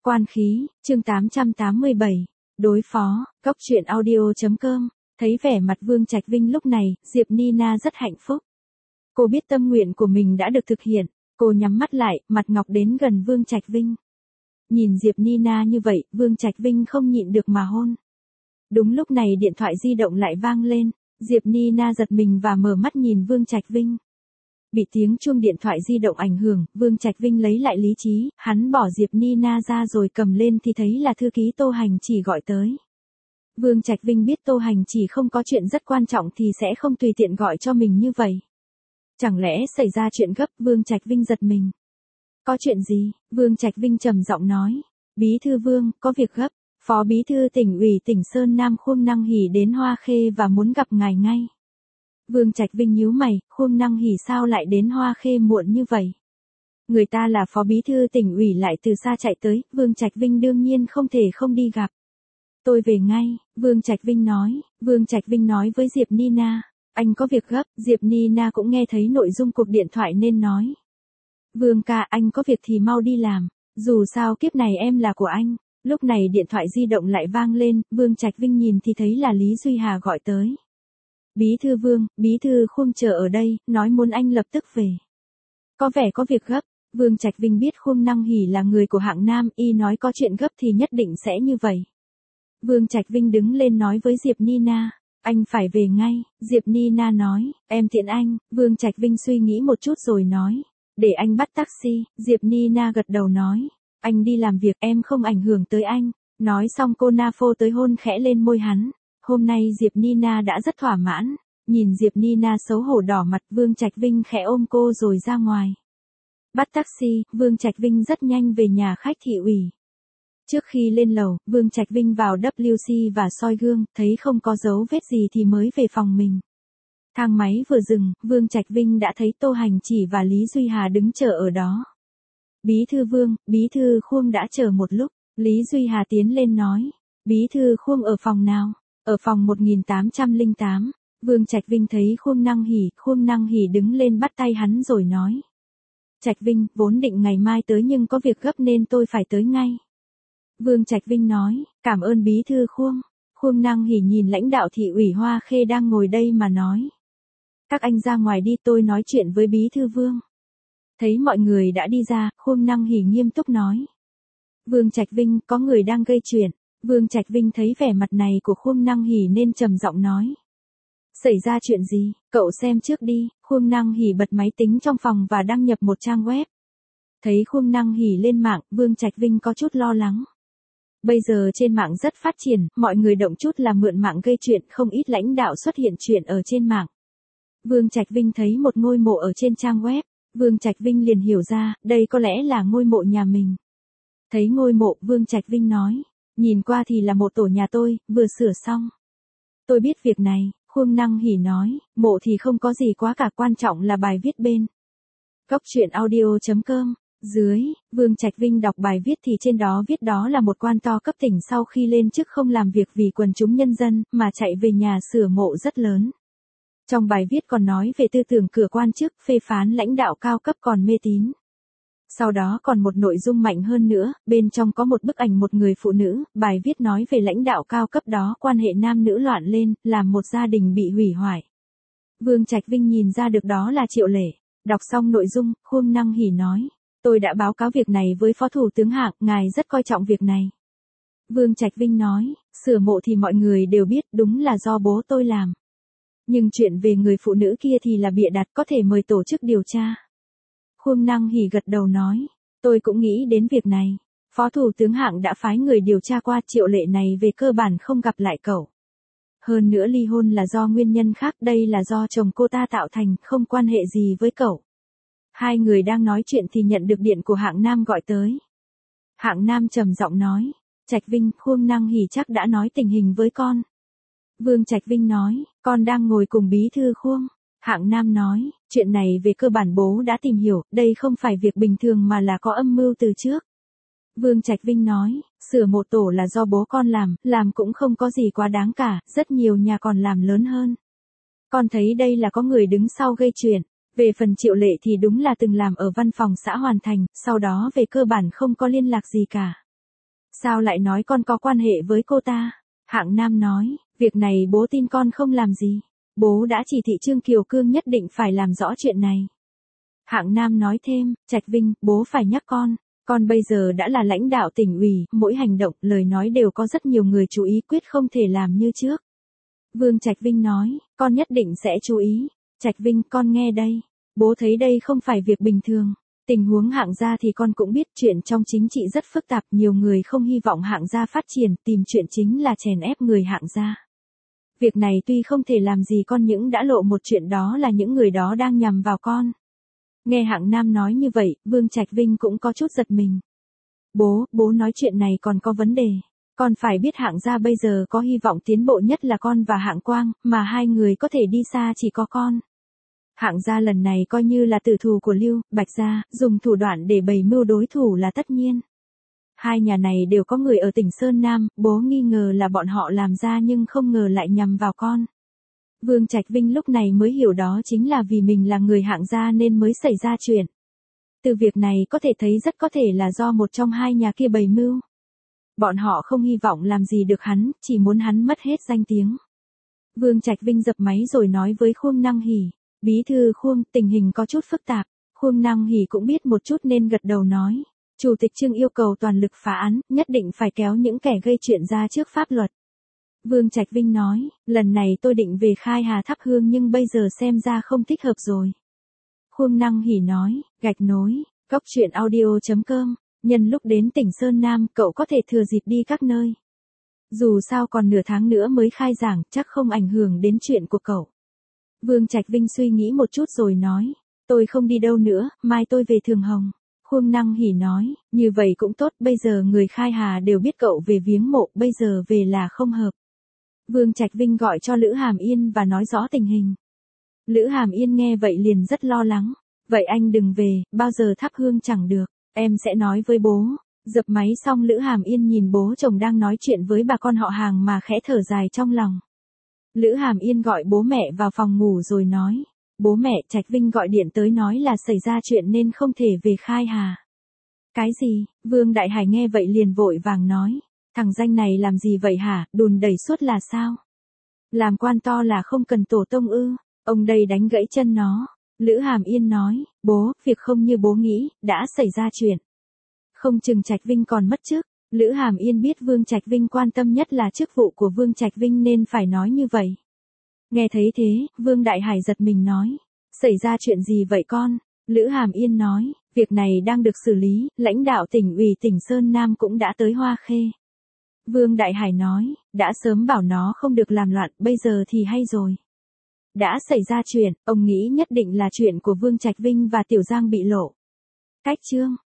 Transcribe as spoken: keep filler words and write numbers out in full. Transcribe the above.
Quan khí, chương tám trăm tám mươi bảy. Đối phó, Cốc truyện audio chấm com. Thấy vẻ mặt Vương Trạch Vinh lúc này, Diệp Nina rất hạnh phúc. Cô biết tâm nguyện của mình đã được thực hiện, cô nhắm mắt lại, mặt ngọc đến gần Vương Trạch Vinh. Nhìn Diệp Nina như vậy, Vương Trạch Vinh không nhịn được mà hôn. Đúng lúc này điện thoại di động lại vang lên, Diệp Nina giật mình và mở mắt nhìn Vương Trạch Vinh. Bị tiếng chuông điện thoại di động ảnh hưởng, Vương Trạch Vinh lấy lại lý trí, hắn bỏ Diệp Nina ra rồi cầm lên thì thấy là thư ký Tô Hành Chỉ gọi tới. Vương Trạch Vinh biết Tô Hành Chỉ không có chuyện rất quan trọng thì sẽ không tùy tiện gọi cho mình như vậy. Chẳng lẽ xảy ra chuyện gấp? Vương Trạch Vinh giật mình. Có chuyện gì? Vương Trạch Vinh trầm giọng nói. Bí thư Vương, có việc gấp. Phó bí thư tỉnh ủy tỉnh Sơn Nam Khuông Năng Hỷ đến Hoa Khê và muốn gặp ngài ngay. Vương Trạch Vinh nhíu mày, Khuông Năng Hỷ sao lại đến Hoa Khê muộn như vậy? Người ta là phó bí thư tỉnh ủy lại từ xa chạy tới, Vương Trạch Vinh đương nhiên không thể không đi gặp. Tôi về ngay, Vương Trạch Vinh nói. Vương Trạch Vinh nói với Diệp Nina, anh có việc gấp. Diệp Nina cũng nghe thấy nội dung cuộc điện thoại nên nói. Vương ca, anh có việc thì mau đi làm, dù sao kiếp này em là của anh. Lúc này điện thoại di động lại vang lên, Vương Trạch Vinh nhìn thì thấy là Lý Duy Hà gọi tới. Bí thư Vương, bí thư Khuông chờ ở đây, nói muốn anh lập tức về. Có vẻ có việc gấp. Vương Trạch Vinh biết Khuông Năng Hỷ là người của hạng Nam, y nói có chuyện gấp thì nhất định sẽ như vậy. Vương Trạch Vinh đứng lên nói với Diệp Nina, anh phải về ngay. Diệp Nina nói, em tiện anh. Vương Trạch Vinh suy nghĩ một chút rồi nói, để anh bắt taxi. Diệp Nina gật đầu nói, anh đi làm việc, em không ảnh hưởng tới anh. Nói xong cô na phô tới hôn khẽ lên môi hắn. Hôm nay Diệp Nina đã rất thỏa mãn, nhìn Diệp Nina xấu hổ đỏ mặt, Vương Trạch Vinh khẽ ôm cô rồi ra ngoài. Bắt taxi, Vương Trạch Vinh rất nhanh về nhà khách thị ủy. Trước khi lên lầu, Vương Trạch Vinh vào W C và soi gương, thấy không có dấu vết gì thì mới về phòng mình. Thang máy vừa dừng, Vương Trạch Vinh đã thấy Tô Hành Chỉ và Lý Duy Hà đứng chờ ở đó. Bí thư Vương, bí thư Khuông đã chờ một lúc, Lý Duy Hà tiến lên nói, bí thư Khuông ở phòng nào? Ở phòng một nghìn tám trăm lẻ tám, Vương Trạch Vinh thấy Khuông Năng Hỷ, Khuông Năng Hỷ đứng lên bắt tay hắn rồi nói. Trạch Vinh, vốn định ngày mai tới nhưng có việc gấp nên tôi phải tới ngay. Vương Trạch Vinh nói, cảm ơn bí thư Khuông. Khuông Năng Hỷ nhìn lãnh đạo thị ủy Hoa Khê đang ngồi đây mà nói. Các anh ra ngoài đi, tôi nói chuyện với bí thư Vương. Thấy mọi người đã đi ra, Khuông Năng Hỷ nghiêm túc nói. Vương Trạch Vinh, có người đang gây chuyện. Vương Trạch Vinh thấy vẻ mặt này của Khuông Năng Hỷ nên trầm giọng nói. Xảy ra chuyện gì, cậu xem trước đi. Khuông Năng Hỷ bật máy tính trong phòng và đăng nhập một trang web. Thấy Khuông Năng Hỷ lên mạng, Vương Trạch Vinh có chút lo lắng. Bây giờ trên mạng rất phát triển, mọi người động chút là mượn mạng gây chuyện, không ít lãnh đạo xuất hiện chuyện ở trên mạng. Vương Trạch Vinh thấy một ngôi mộ ở trên trang web, Vương Trạch Vinh liền hiểu ra, đây có lẽ là ngôi mộ nhà mình. Thấy ngôi mộ, Vương Trạch Vinh nói, nhìn qua thì là mộ tổ nhà tôi, vừa sửa xong. Tôi biết việc này, Khuông Năng Hỷ nói, mộ thì không có gì quá cả, quan trọng là bài viết bên. Cốc truyện audio chấm com. Dưới, Vương Trạch Vinh đọc bài viết thì trên đó viết đó là một quan to cấp tỉnh sau khi lên chức không làm việc vì quần chúng nhân dân, mà chạy về nhà sửa mộ rất lớn. Trong bài viết còn nói về tư tưởng cửa quan chức, phê phán lãnh đạo cao cấp còn mê tín. Sau đó còn một nội dung mạnh hơn nữa, bên trong có một bức ảnh một người phụ nữ, bài viết nói về lãnh đạo cao cấp đó quan hệ nam nữ loạn lên, làm một gia đình bị hủy hoại. Vương Trạch Vinh nhìn ra được đó là Triệu Lệ. Đọc xong nội dung, Khuông Năng Hỷ nói. Tôi đã báo cáo việc này với Phó Thủ tướng Hạng, ngài rất coi trọng việc này. Vương Trạch Vinh nói, sửa mộ thì mọi người đều biết, đúng là do bố tôi làm. Nhưng chuyện về người phụ nữ kia thì là bịa đặt, có thể mời tổ chức điều tra. Khuông Năng Hỷ gật đầu nói, tôi cũng nghĩ đến việc này. Phó Thủ tướng Hạng đã phái người điều tra qua, Triệu Lệ này về cơ bản không gặp lại cậu. Hơn nữa ly hôn là do nguyên nhân khác, đây là do chồng cô ta tạo thành, không quan hệ gì với cậu. Hai người đang nói chuyện thì nhận được điện của Hạng Nam gọi tới. Hạng Nam trầm giọng nói, Trạch Vinh, Khuông Năng Hỷ chắc đã nói tình hình với con. Vương Trạch Vinh nói, con đang ngồi cùng bí thư Khuông. Hạng Nam nói, chuyện này về cơ bản bố đã tìm hiểu, đây không phải việc bình thường mà là có âm mưu từ trước. Vương Trạch Vinh nói, sửa mộ tổ là do bố con làm, làm cũng không có gì quá đáng cả, rất nhiều nhà còn làm lớn hơn. Con thấy đây là có người đứng sau gây chuyện. Về phần Triệu Lệ thì đúng là từng làm ở văn phòng xã Hoàn Thành, sau đó về cơ bản không có liên lạc gì cả. Sao lại nói con có quan hệ với cô ta? Hạng Nam nói, việc này bố tin con không làm gì. Bố đã chỉ thị Trương Kiều Cương nhất định phải làm rõ chuyện này. Hạng Nam nói thêm, Trạch Vinh, bố phải nhắc con. Con bây giờ đã là lãnh đạo tỉnh ủy, mỗi hành động, lời nói đều có rất nhiều người chú ý, quyết không thể làm như trước. Vương Trạch Vinh nói, con nhất định sẽ chú ý. Trạch Vinh, con nghe đây. Bố thấy đây không phải việc bình thường. Tình huống Hạng gia thì con cũng biết, chuyện trong chính trị rất phức tạp, nhiều người không hy vọng Hạng gia phát triển, tìm chuyện chính là chèn ép người Hạng gia. Việc này tuy không thể làm gì con, nhưng đã lộ một chuyện, đó là những người đó đang nhằm vào con. Nghe Hạng Nam nói như vậy, Vương Trạch Vinh cũng có chút giật mình. Bố, bố nói chuyện này còn có vấn đề. Con phải biết Hạng gia bây giờ có hy vọng tiến bộ nhất là con và Hạng Quang, mà hai người có thể đi xa chỉ có con. Hạng gia lần này coi như là tử thù của Lưu, Bạch gia, dùng thủ đoạn để bày mưu đối thủ là tất nhiên. Hai nhà này đều có người ở tỉnh Sơn Nam, bố nghi ngờ là bọn họ làm ra nhưng không ngờ lại nhằm vào con. Vương Trạch Vinh lúc này mới hiểu đó chính là vì mình là người Hạng gia nên mới xảy ra chuyện. Từ việc này có thể thấy rất có thể là do một trong hai nhà kia bày mưu. Bọn họ không hy vọng làm gì được hắn, chỉ muốn hắn mất hết danh tiếng. Vương Trạch Vinh dập máy rồi nói với Khuông Năng Hỉ, bí thư Khuông, tình hình có chút phức tạp. Khuông Năng Hỉ cũng biết một chút nên gật đầu nói, Chủ tịch Trương yêu cầu toàn lực phá án, nhất định phải kéo những kẻ gây chuyện ra trước pháp luật. Vương Trạch Vinh nói, lần này tôi định về Khai Hà thắp hương nhưng bây giờ xem ra không thích hợp rồi. Khuông Năng Hỉ nói, gạch nối, cốc truyện audio chấm com, nhân lúc đến tỉnh Sơn Nam, cậu có thể thừa dịp đi các nơi. Dù sao còn nửa tháng nữa mới khai giảng, chắc không ảnh hưởng đến chuyện của cậu. Vương Trạch Vinh suy nghĩ một chút rồi nói, tôi không đi đâu nữa, mai tôi về Thường Hồng. Khuông Năng Hỉ nói, như vậy cũng tốt, bây giờ người Khai Hà đều biết cậu về viếng mộ, bây giờ về là không hợp. Vương Trạch Vinh gọi cho Lữ Hàm Yên và nói rõ tình hình. Lữ Hàm Yên nghe vậy liền rất lo lắng, vậy anh đừng về, bao giờ thắp hương chẳng được, em sẽ nói với bố. Dập máy xong Lữ Hàm Yên nhìn bố chồng đang nói chuyện với bà con họ Hàng mà khẽ thở dài trong lòng. Lữ Hàm Yên gọi bố mẹ vào phòng ngủ rồi nói, bố mẹ, Trạch Vinh gọi điện tới nói là xảy ra chuyện nên không thể về Khai Hà. Cái gì? Vương Đại Hải nghe vậy liền vội vàng nói, thằng danh này làm gì vậy hả, đùn đẩy suốt là sao? Làm quan to là không cần tổ tông ư, ông đây đánh gãy chân nó. Lữ Hàm Yên nói, bố, việc không như bố nghĩ, đã xảy ra chuyện. Không chừng Trạch Vinh còn mất chức. Lữ Hàm Yên biết Vương Trạch Vinh quan tâm nhất là chức vụ của Vương Trạch Vinh nên phải nói như vậy. Nghe thấy thế, Vương Đại Hải giật mình nói, xảy ra chuyện gì vậy con? Lữ Hàm Yên nói, việc này đang được xử lý, lãnh đạo tỉnh ủy tỉnh Sơn Nam cũng đã tới Hoa Khê. Vương Đại Hải nói, đã sớm bảo nó không được làm loạn, bây giờ thì hay rồi. Đã xảy ra chuyện, ông nghĩ nhất định là chuyện của Vương Trạch Vinh và Tiểu Giang bị lộ. Cách chương